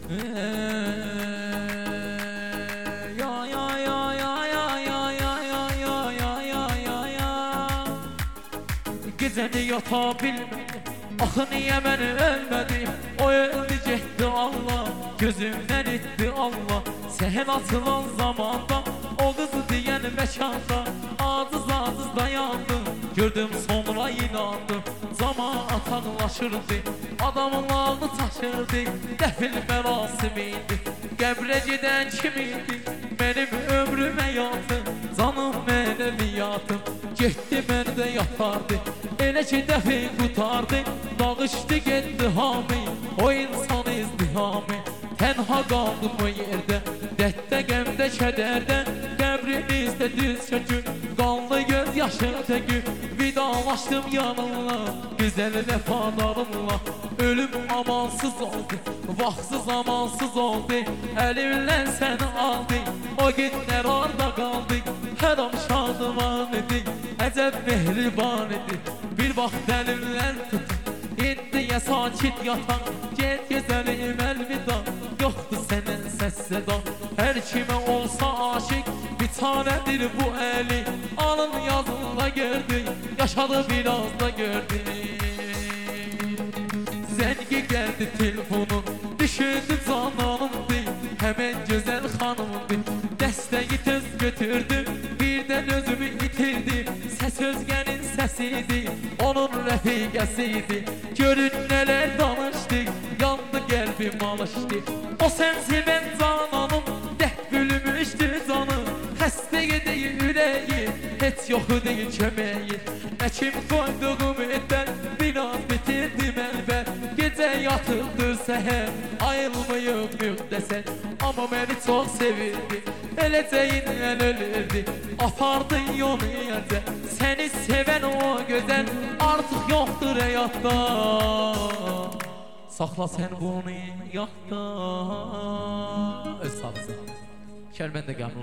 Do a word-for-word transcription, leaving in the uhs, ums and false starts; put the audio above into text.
Ya ya ya ya ya ya ya ya ya ya ya ya ya. Gecəni yata bilmədim, axı niyə mən ölmədim? O öldü getdi Allah, gözümdən etdi Allah. Səhər açılan zamanda, o qızı deyən məkanda, acız-acız dayandım, gördüm sonra inandım. Zaman ataqlaşırdı, adamlarını taşırdı, dəfil mərasimi idi. Qəbrə gedən kim idi? Mənim ömrüm həyatım, canım mənəviyyatım. Getdi məndə yatardı, elə ki dəfin qutardı. Dağışdı getdi hami, o insan izdihami. Tənha qaldım o yerdə, dərddə, qəmdə, kədərdə. Qəbrimizdə düz çökür, qanlı göz yaşı tökür. Vidalaşdım yanımla, güzel vəfadarımla. Ölüm amansız oldu, vaxtsız amansız oldu. Əlimlə səni aldı, o günlər orada qaldı. Hər an şadıman idi, əcəb mehriban idi. Bir vaxt əlimlə tutun, indiyə sakit yatan. Get gözəlim əlvida, yoxdur sənin səs səda. Hər kimə olsa aşiq, bir tanədir bu əli. Alın yazında gördük, yaşadı biraz da gördük. Zəngi gəldi telefonun, düşündü cananımdı. Həmən gözəl xanımdı, dəstəyi tez götürdü. Birdən özümü itirdi, səs özgənin səsiydi. Onun rəfiqəsiydi, görün nələr danışdı. Yandı qəlbim alışdı, o sənsi mən cananım. Dəhd bölümüşdü canım, xəstə deyil ürəyi. Heç yoxu deyil köməyi, əkim qoyduğum etdən biraz bitirdim əlbət. Gecə yatırdı səhər, ayılmayıb müqdəsən. Amma məni çox sevirdi, eləcəyindən ölürdü. Apardın yolu yerdə, səni sevən o gözəl artıq yoxdur həyatda. Saxla sən bunu yadda. Öz sağlıqsın. Kəlmən də qəmrun.